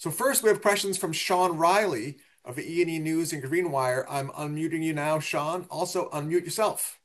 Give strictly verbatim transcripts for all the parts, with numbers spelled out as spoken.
So first, we have questions from Sean Riley of the E and E News and Greenwire. I'm unmuting you now, Sean. Also, unmute yourself.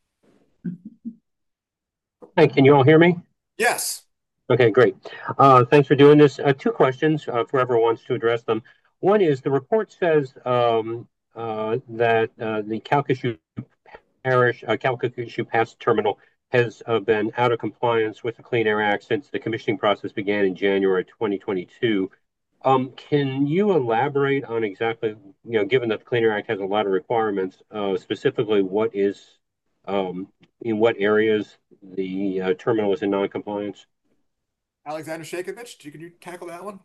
Hey, can you all hear me? Yes. Okay, great. Uh, thanks for doing this. Uh, two questions, uh, if whoever wants to address them. One is the report says um, uh, that uh, the Calcasieu Parish, uh, Calcasieu Pass terminal has uh, been out of compliance with the Clean Air Act since the commissioning process began in January twenty twenty-two. Um, can you elaborate on exactly, you know, given that the Clean Air Act has a lot of requirements, uh, specifically what is, um, in what areas the uh, terminal is in non-compliance? Alexander Shakovich, do you, can you tackle that one?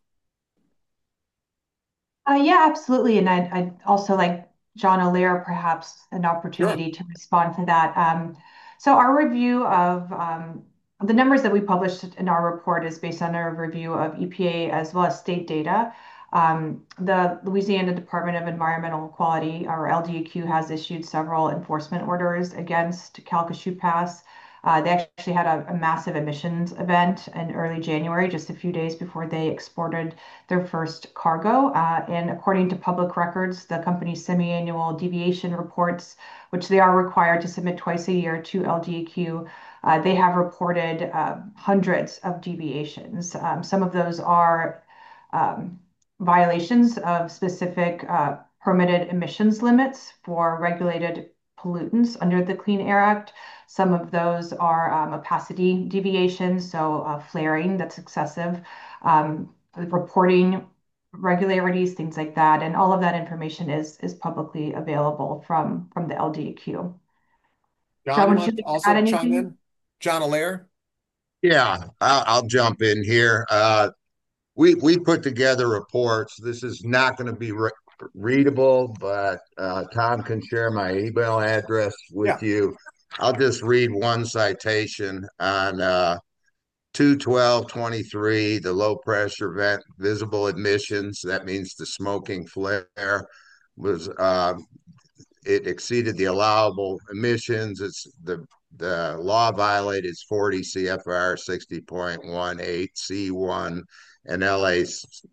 Uh, yeah, absolutely. And I'd, I'd also like John O'Leary perhaps an Sure. opportunity to respond to that. Um, so our review of um, the numbers that we published in our report is based on a review of E P A as well as state data. Um, the Louisiana Department of Environmental Quality, or L D E Q, has issued several enforcement orders against Calcasieu Pass. Uh, they actually had a, a massive emissions event in early January, just a few days before they exported their first cargo. Uh, and according to public records, the company's semi-annual deviation reports, which they are required to submit twice a year to L D E Q, uh, they have reported uh, hundreds of deviations. Um, some of those are um, violations of specific uh, permitted emissions limits for regulated pollutants under the Clean Air Act. Some of those are um, opacity deviations, so uh, flaring that's excessive, um, reporting regularities, things like that. And all of that information is is publicly available from from the L D E Q. John, John, you would you want to like to add also chime anything? in? John Allaire? Yeah, I'll, I'll jump in here. Uh, we we put together reports. This is not going to be re readable, but uh, Tom can share my email address with Yeah. you. I'll just read one citation on uh, two twelve twenty-three, the low pressure vent visible emissions. That means the smoking flare was uh, it exceeded the allowable emissions. It's the the law violated is forty C F R sixty point one eight C one and L A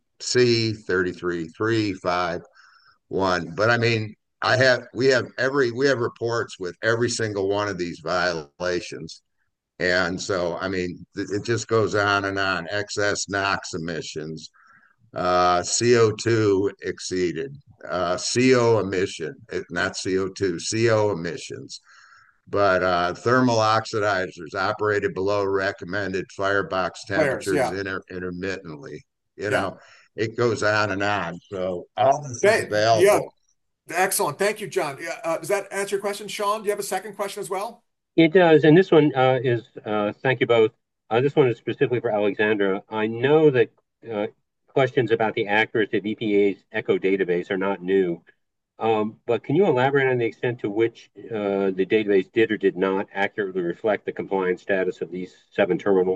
C thirty-three three five one. But I mean, I have we have every we have reports with every single one of these violations. And so, I mean, it just goes on and on. Excess NOx emissions, uh, C O two exceeded, uh, C O emission, not C O two, C O emissions. But uh, thermal oxidizers operated below recommended firebox Players. temperatures Yeah. inter intermittently. You Yeah. know, it goes on and on. So all this is Hey, yeah. available. Excellent. Thank you, John. Yeah, uh, does that answer your question, Sean? Do you have a second question as well? It does, and this one uh, is, uh, thank you both. Uh, this one is specifically for Alexandra. I know that uh, questions about the accuracy of E P A's ECHO database are not new, um, but can you elaborate on the extent to which uh, the database did or did not accurately reflect the compliance status of these seven terminals?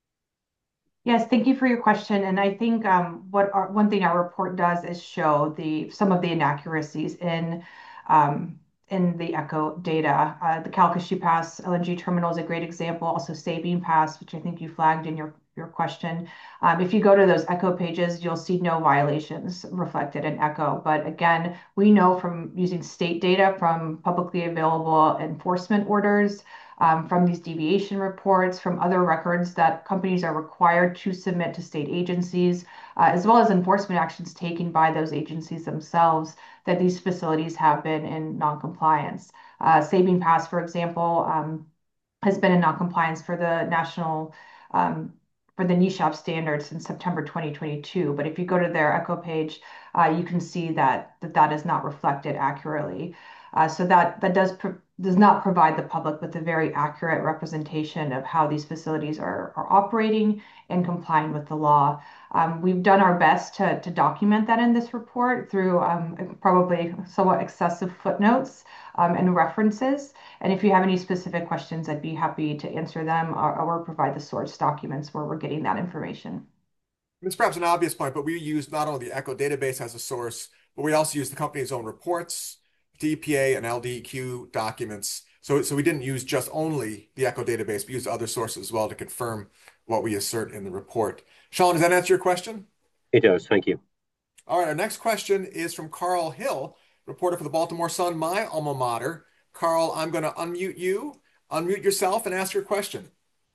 Yes, thank you for your question. And I think um, what our, one thing our report does is show the some of the inaccuracies in um, in the ECHO data. Uh, the Calcasieu Pass L N G terminal is a great example. Also, Sabine Pass, which I think you flagged in your your question. Um, if you go to those ECHO pages, you'll see no violations reflected in ECHO. But again, we know from using state data from publicly available enforcement orders, um, from these deviation reports, from other records that companies are required to submit to state agencies, uh, as well as enforcement actions taken by those agencies themselves, that these facilities have been in noncompliance. Uh, Sabine Pass, for example, um, has been in noncompliance for the national um, for the NESHAP standards since September twenty twenty-two. But if you go to their ECHO page, uh, you can see that that, that is not reflected accurately. Uh, so that that does does not provide the public with a very accurate representation of how these facilities are, are operating and complying with the law. Um, we've done our best to, to document that in this report through um, probably somewhat excessive footnotes um, and references. And if you have any specific questions, I'd be happy to answer them or, or provide the source documents where we're getting that information. It's perhaps an obvious point, but we use not only the ECHO database as a source, but we also use the company's own reports, D P A and L D E Q documents. So, so we didn't use just only the ECHO database, we used other sources as well to confirm what we assert in the report. Sean, does that answer your question? It does. Thank you. All right, our next question is from Carl Hill, reporter for the Baltimore Sun, my alma mater. Carl, I'm going to unmute you, unmute yourself, and ask your question.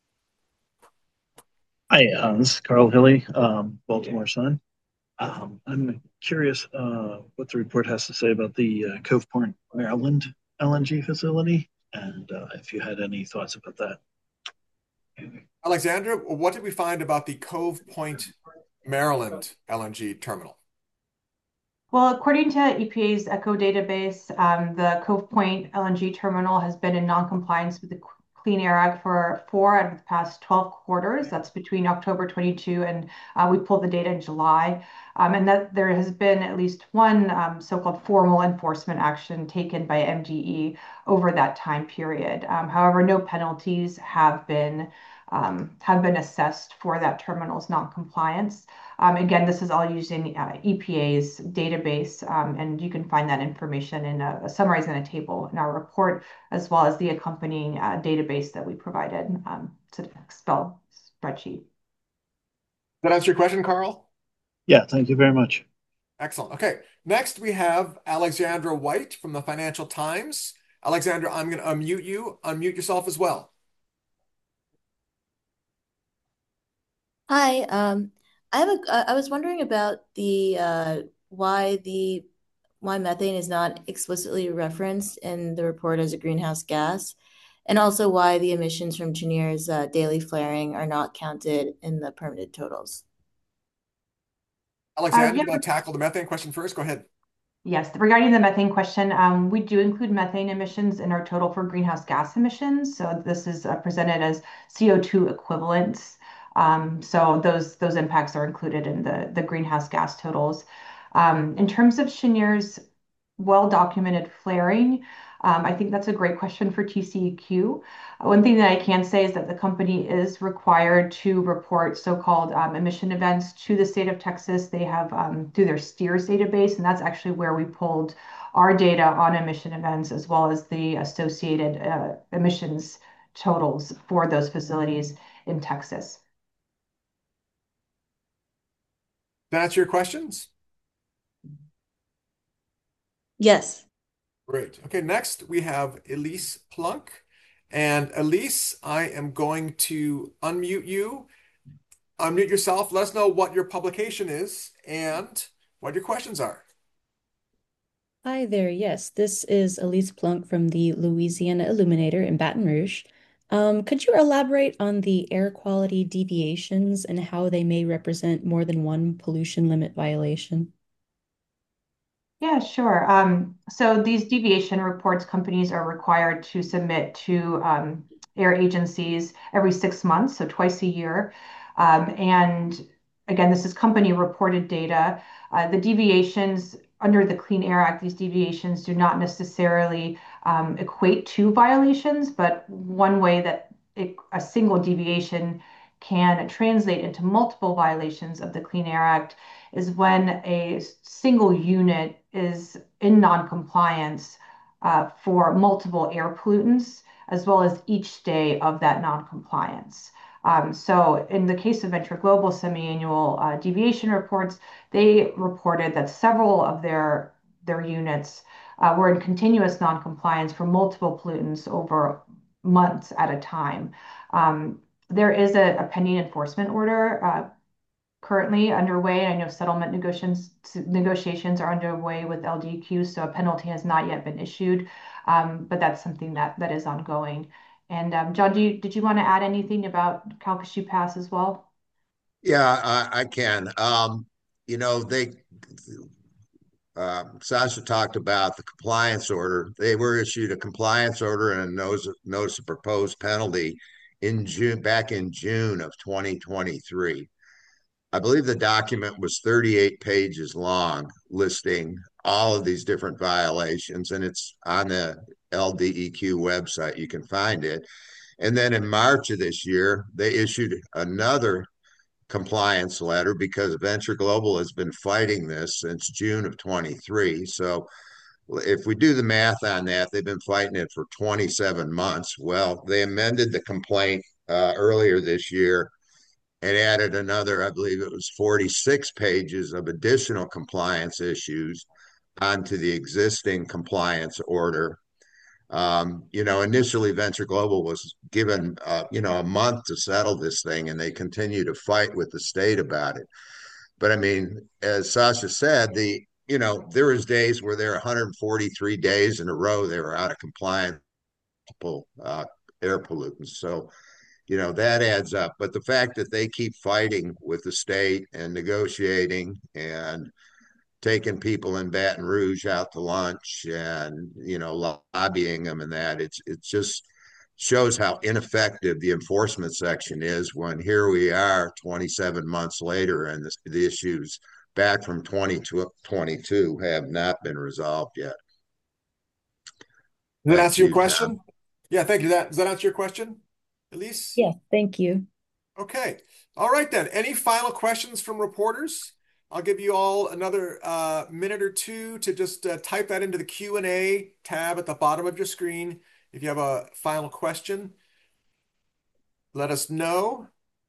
Hi, uh, this is Carl Hilly, um, Baltimore Sun. Um, I'm curious uh, what the report has to say about the uh, Cove Point, Maryland L N G facility, and uh, if you had any thoughts about that. Alexandra, what did we find about the Cove Point, Maryland L N G terminal? Well, according to E P A's ECHO database, um, the Cove Point L N G terminal has been in non-compliance with the Clean Air Act for four out of the past twelve quarters. That's between October twenty-two and uh, we pulled the data in July. Um, and that there has been at least one um, so-called formal enforcement action taken by M D E over that time period. Um, however, no penalties have been um, have been assessed for that terminal's non-compliance. Um, again, this is all using uh, E P A's database, um, and you can find that information in a, a summarized in a table in our report, as well as the accompanying uh, database that we provided um, to the Excel spreadsheet. That answer your question, Carl? Yeah, thank you very much. Excellent. Okay, next we have Alexandra White from the Financial Times. Alexandra, I'm going to unmute you. Unmute yourself as well. Hi, um, I have a, I was wondering about the uh, why the why methane is not explicitly referenced in the report as a greenhouse gas, and also why the emissions from Cheniere's uh, daily flaring are not counted in the permitted totals. Alexandra, Uh, yeah. you want to tackle the methane question first? Go ahead. Yes, regarding the methane question, um, we do include methane emissions in our total for greenhouse gas emissions. So this is uh, presented as C O two equivalents. Um, so those those impacts are included in the the greenhouse gas totals. Um, in terms of Cheniere's well-documented flaring, um, I think that's a great question for T C E Q. One thing that I can say is that the company is required to report so-called um, emission events to the state of Texas. They have um, through their STEERS database, and that's actually where we pulled our data on emission events as well as the associated uh, emissions totals for those facilities in Texas. That answer your questions? Yes. Great. Okay, next we have Elise Plunk. And Elise, I am going to unmute you. Unmute yourself. Let us know what your publication is and what your questions are. Hi there. Yes, this is Elise Plunk from the Louisiana Illuminator in Baton Rouge. Um, could you elaborate on the air quality deviations and how they may represent more than one pollution limit violation? Yeah, sure. Um, so these deviation reports companies are required to submit to um, air agencies every six months, so twice a year. Um, and again, this is company reported data. Uh, the deviations under the Clean Air Act, these deviations do not necessarily um, equate to violations, but one way that it, a single deviation can translate into multiple violations of the Clean Air Act is when a single unit is in non-compliance uh, for multiple air pollutants, as well as each day of that non-compliance. Um, so in the case of Venture Global semi-annual uh, deviation reports, they reported that several of their, their units uh, were in continuous non-compliance for multiple pollutants over months at a time. Um, there is a, a pending enforcement order uh, currently underway. I know settlement negotiations negotiations are underway with L D Q, so a penalty has not yet been issued, um, but that's something that that is ongoing. And um, John, do you, did you want to add anything about Calcasieu Pass as well? Yeah, I, I can. Um, you know, they um, Sasha talked about the compliance order. They were issued a compliance order and a notice, notice of proposed penalty in June, back in June of twenty twenty-three. I believe the document was thirty-eight pages long, listing all of these different violations, and it's on the L D E Q website. You can find it. And then in March of this year, they issued another compliance letter because Venture Global has been fighting this since June of twenty-three. So if we do the math on that, they've been fighting it for twenty-seven months. Well, they amended the complaint uh, earlier this year and added another, I believe it was forty-six pages of additional compliance issues onto the existing compliance order. Um, you know, initially Venture Global was given, uh, you know, a month to settle this thing, and they continue to fight with the state about it. But I mean, as Sasha said, the you know, there was days where there were one hundred forty-three days in a row they were out of compliance with uh, air pollutants. So, you know, that adds up. But the fact that they keep fighting with the state and negotiating and taking people in Baton Rouge out to lunch and, you know, lobbying them and that, it's it's just shows how ineffective the enforcement section is when here we are twenty-seven months later and the, the issues back from twenty twenty-two have not been resolved yet. Does that Back answer to your you, question? Tom. Yeah, thank you. That, does that answer your question, Elise? Yes, thank you. Okay. All right, then. Any final questions from reporters? I'll give you all another uh, minute or two to just uh, type that into the Q and A tab at the bottom of your screen. If you have a final question, let us know.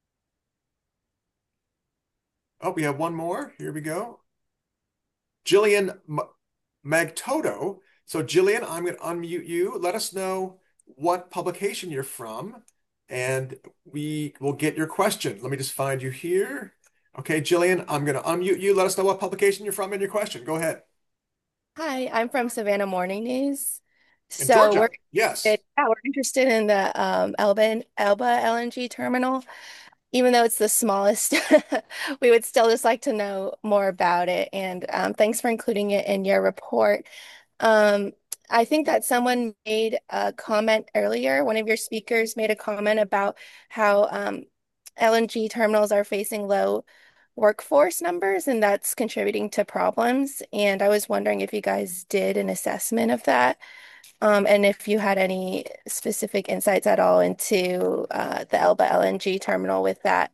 Oh, we have one more. Here we go. Jillian Magtoto. So Jillian, I'm going to unmute you. Let us know what publication you're from, and we will get your question. Let me just find you here. Okay, Jillian, I'm going to unmute you. Let us know what publication you're from and your question. Go ahead. Hi, I'm from Savannah Morning News. In So Georgia, we're yes. interested, yeah, we're interested in the um, Elba, Elba L N G terminal. Even though it's the smallest, we would still just like to know more about it. And um, thanks for including it in your report. Um, I think that someone made a comment earlier. One of your speakers made a comment about how um, L N G terminals are facing low workforce numbers, and that's contributing to problems. And I was wondering if you guys did an assessment of that, um, and if you had any specific insights at all into uh, the Elba L N G terminal with that.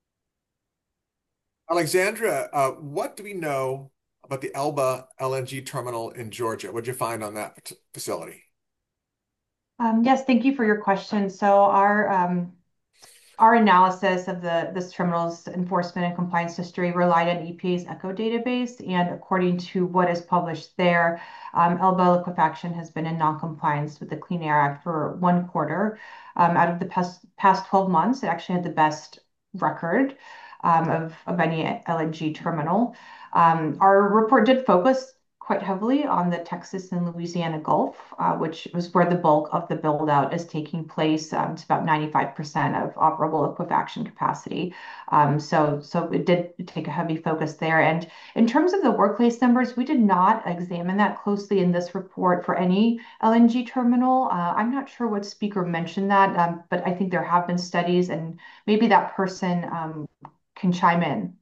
Alexandra, uh, what do we know about the Elba L N G terminal in Georgia? What did you find on that facility? Um, yes, thank you for your question. So our um, our analysis of the this terminal's enforcement and compliance history relied on E P A's ECHO database, and according to what is published there, um, Elba liquefaction has been in non-compliance with the Clean Air Act for one quarter. Um, out of the past past twelve months, it actually had the best record um, of of any L N G terminal. Um, our report did focus quite heavily on the Texas and Louisiana Gulf, uh, which was where the bulk of the build out is taking place. Um, it's about ninety-five percent of operable liquefaction capacity. Um, so, so it did take a heavy focus there. And in terms of the workplace numbers, we did not examine that closely in this report for any L N G terminal. Uh, I'm not sure what speaker mentioned that, um, but I think there have been studies, and maybe that person um, can chime in.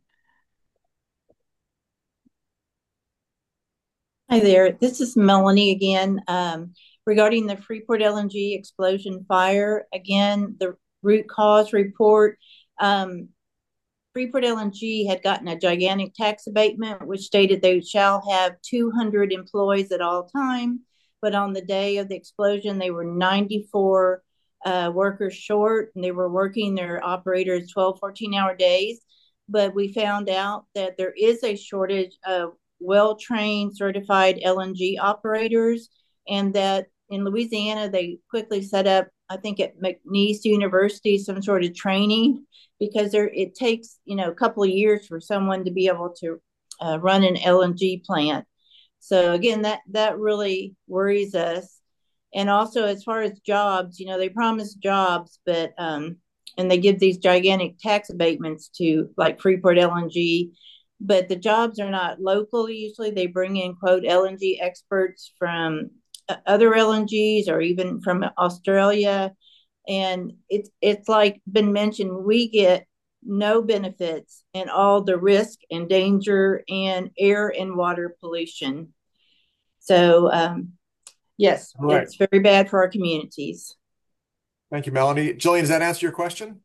Hi there, this is Melanie again. Um, regarding the Freeport L N G explosion fire, again, the root cause report, um, Freeport L N G had gotten a gigantic tax abatement, which stated they shall have two hundred employees at all time. But on the day of the explosion, they were ninety-four uh, workers short, and they were working their operators twelve, fourteen hour days. But we found out that there is a shortage of well-trained, certified L N G operators, and that in Louisiana, they quickly set up, I think at McNeese University, some sort of training, because there it takes, you know, a couple of years for someone to be able to uh, run an L N G plant. So again, that, that really worries us. And also as far as jobs, you know, they promise jobs, but, um, and they give these gigantic tax abatements to like Freeport L N G, but the jobs are not local. Usually they bring in, quote, L N G experts from other L N Gs or even from Australia. And it's, it's like been mentioned, we get no benefits and all the risk and danger and air and water pollution. So, um, yes, Right. It's very bad for our communities. Thank you, Melanie. Jillian, does that answer your question?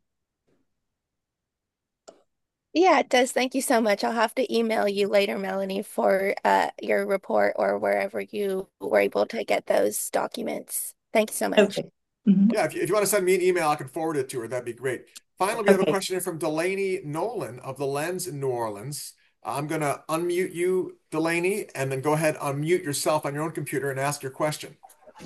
Yeah, it does. Thank you so much. I'll have to email you later, Melanie, for uh, your report or wherever you were able to get those documents. Thank you so much. Okay. Mm-hmm. Yeah, if you, if you want to send me an email, I can forward it to her. That'd be great. Finally, we have a Okay. question here from Delaney Nolan of the Lens in New Orleans. I'm going to unmute you, Delaney, and then go ahead, unmute yourself on your own computer and ask your question.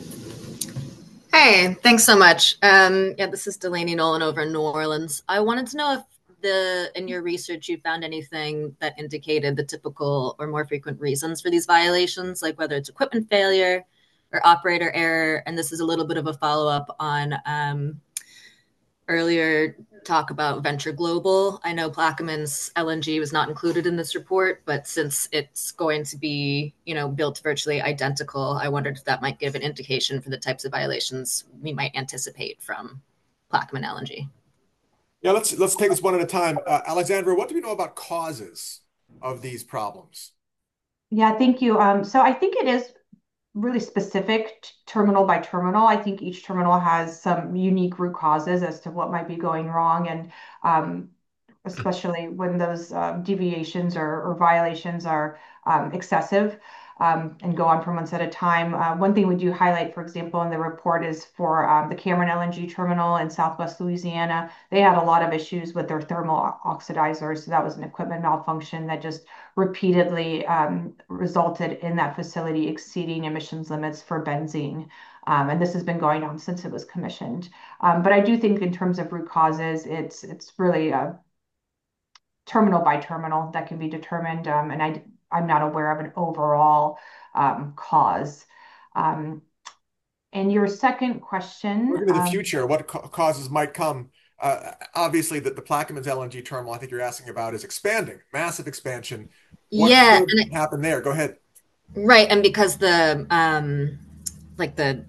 Hey, thanks so much. Um, yeah, this is Delaney Nolan over in New Orleans. I wanted to know if the in your research you found anything that indicated the typical or more frequent reasons for these violations, like whether it's equipment failure or operator error. And this is a little bit of a follow-up on um, earlier talk about Venture Global. I know Plaquemines L N G was not included in this report, but since it's going to be, you know, built virtually identical, I wondered if that might give an indication for the types of violations we might anticipate from Plaquemine L N G. Yeah, let's let's take this one at a time. Uh, Alexandra, what do we know about causes of these problems? Yeah, thank you. Um, so I think it is really specific terminal by terminal. I think each terminal has some unique root causes as to what might be going wrong, and um, especially when those um, deviations or, or violations are um, excessive um, and go on for months at a time. Uh, one thing we do highlight, for example, in the report is for um, the Cameron L N G terminal in Southwest Louisiana. They had a lot of issues with their thermal oxidizers. So that was an equipment malfunction that just repeatedly um, resulted in that facility exceeding emissions limits for benzene. Um, and this has been going on since it was commissioned. Um, but I do think in terms of root causes, it's it's really a terminal by terminal that can be determined. Um, and I, I'm not aware of an overall um, cause. Um, and your second question. Looking to the um, future, what ca causes might come? Uh, obviously, that the Plaquemines L N G terminal, I think you're asking about, is expanding, massive expansion. What Yeah, could and it, happen there? Go ahead. right, and because the um, like the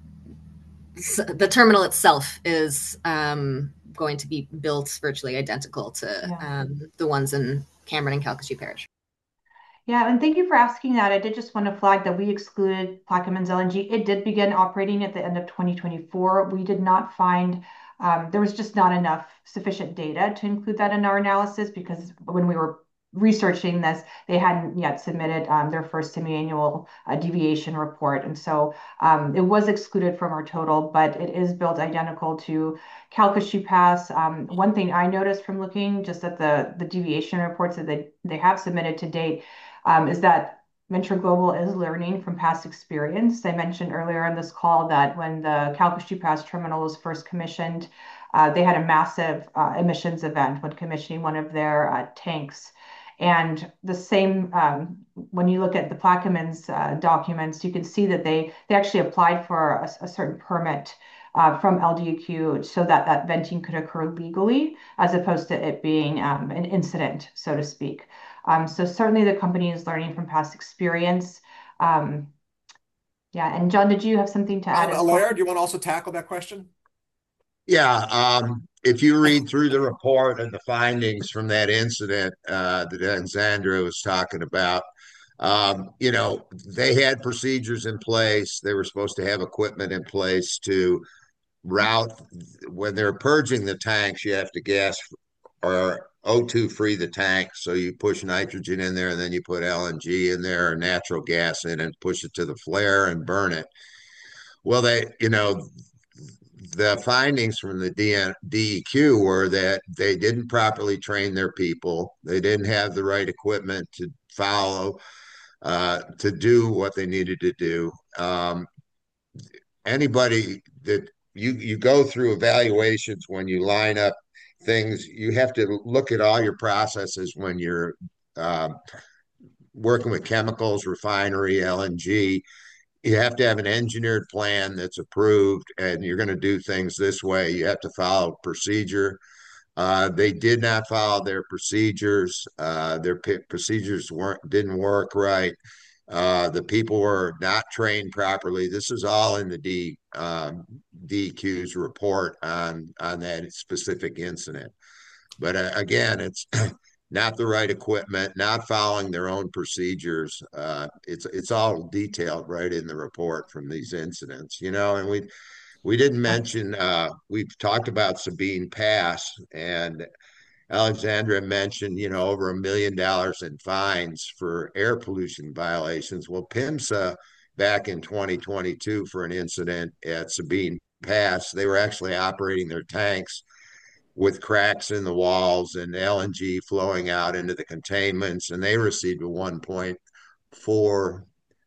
the terminal itself is um, going to be built virtually identical to Yeah. um, the ones in Cameron and Calcasieu Parish. Yeah, and thank you for asking that. I did just want to flag that we excluded Plaquemines L N G. It did begin operating at the end of twenty twenty-four. We did not find, um, there was just not enough sufficient data to include that in our analysis, because when we were researching this, they hadn't yet submitted um, their first semi-annual uh, deviation report. And so um, it was excluded from our total, but it is built identical to Calcasieu Pass. Um, one thing I noticed from looking just at the, the deviation reports that they, they have submitted to date, um, is that Venture Global is learning from past experience. I mentioned earlier in this call that when the Calcasieu Pass terminal was first commissioned, uh, they had a massive uh, emissions event when commissioning one of their uh, tanks. And the same, um, when you look at the Plaquemines uh, documents, you can see that they, they actually applied for a, a certain permit uh, from L D E Q so that that venting could occur legally, as opposed to it being um, an incident, so to speak. Um, so certainly the company is learning from past experience. Um, yeah, and John, did you have something to add Um, as well? Alaire, do you want to also tackle that question? Yeah, um, if you read through the report and the findings from that incident uh, that Alexandra was talking about, um, you know, they had procedures in place. They were supposed to have equipment in place to route when they're purging the tanks. You have to gas or O two free the tank. So you push nitrogen in there and then you put L N G in there or natural gas in and push it to the flare and burn it. Well, they, you know, the findings from the D E Q were that they didn't properly train their people. They didn't have the right equipment to follow, uh, to do what they needed to do. Um, anybody that you you go through evaluations when you line up things, you have to look at all your processes when you're uh, working with chemicals, refinery, L N G. You have to have an engineered plan that's approved, and you're going to do things this way. You have to follow procedure. Uh, they did not follow their procedures. Uh, their p- procedures weren't didn't work right. Uh, the people were not trained properly. This is all in the D um, D E Q's report on on that specific incident. But uh, again, it's not the right equipment, not following their own procedures. Uh, it's it's all detailed right in the report from these incidents, you know. And we we didn't mention uh, we've talked about Sabine Pass, and Alexandra mentioned, you know, over a million dollars in fines for air pollution violations. Well, PHMSA back in twenty twenty-two for an incident at Sabine Pass, they were actually operating their tanks with cracks in the walls and L N G flowing out into the containments. And they received a one point four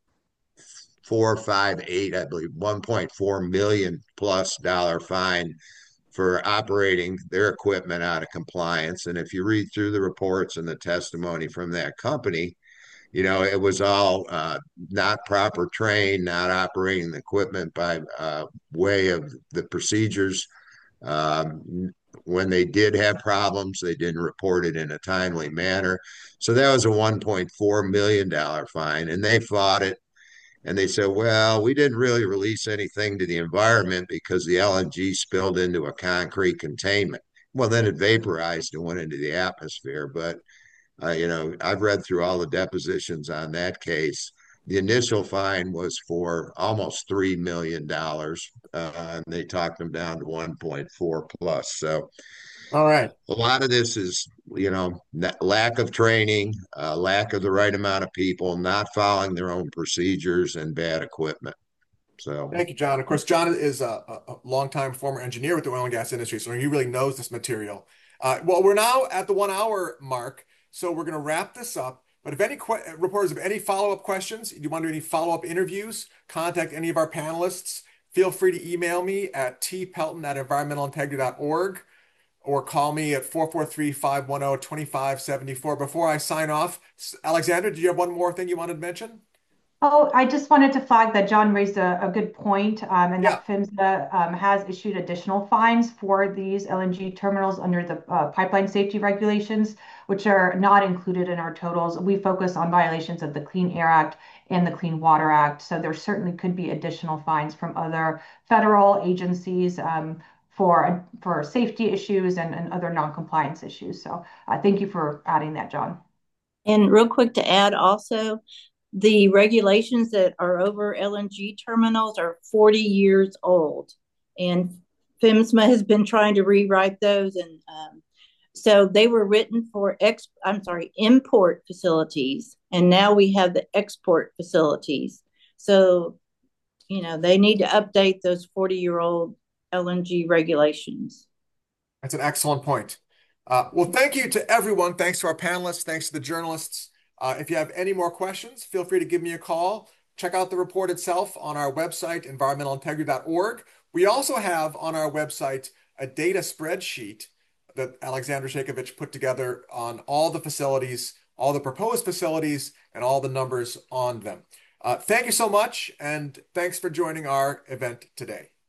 four five eight, I believe, one point four million plus dollar fine for operating their equipment out of compliance. And if you read through the reports and the testimony from that company, you know, it was all uh, not proper trained, not operating the equipment by uh, way of the procedures. Um, when they did have problems, they didn't report it in a timely manner. So that was a one point four million dollar fine, and they fought it. And they said, well, we didn't really release anything to the environment because the L N G spilled into a concrete containment. Well, then it vaporized and went into the atmosphere. But, uh, you know, I've read through all the depositions on that case. The initial fine was for almost three million dollars, uh, and they talked them down to one point four plus. So, all right. A lot of this is, you know, lack of training, uh, lack of the right amount of people, not following their own procedures, and bad equipment. So, thank you, John. Of course, John is a, a longtime former engineer with the oil and gas industry, so he really knows this material. Uh, well, we're now at the one hour mark, so we're going to wrap this up. But if any reporters have any follow-up questions, you want to do any follow-up interviews, contact any of our panelists, feel free to email me at t pelton at environmental integrity dot org. Or call me at four four three, five one zero, two five seven four. Before I sign off, Alexandra, do you have one more thing you wanted to mention? Oh, I just wanted to flag that John raised a, a good point, um, and Yeah. that PHMSA um, has issued additional fines for these L N G terminals under the uh, pipeline safety regulations, which are not included in our totals. We focus on violations of the Clean Air Act and the Clean Water Act. So there certainly could be additional fines from other federal agencies um, for for safety issues and, and other non-compliance issues. So uh, thank you for adding that, John. And real quick to add also, the regulations that are over L N G terminals are forty years old. And PHMSA has been trying to rewrite those. And um, so they were written for, ex I'm sorry, import facilities. And now we have the export facilities. So, you know, they need to update those forty-year-old L N G regulations. That's an excellent point. Uh, well, thank you to everyone. Thanks to our panelists. Thanks to the journalists. Uh, if you have any more questions, feel free to give me a call. Check out the report itself on our website, environmental integrity dot org. We also have on our website a data spreadsheet that Alexandra Shakovich put together on all the facilities, all the proposed facilities, and all the numbers on them. Uh, thank you so much, and thanks for joining our event today.